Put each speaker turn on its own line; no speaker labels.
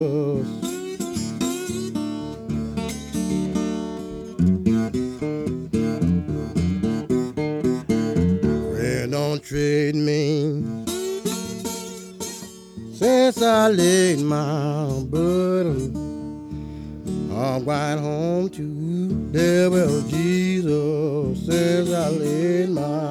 Friend, don't trade me since I laid my burden. I'm going home to there will Jesus since I laid my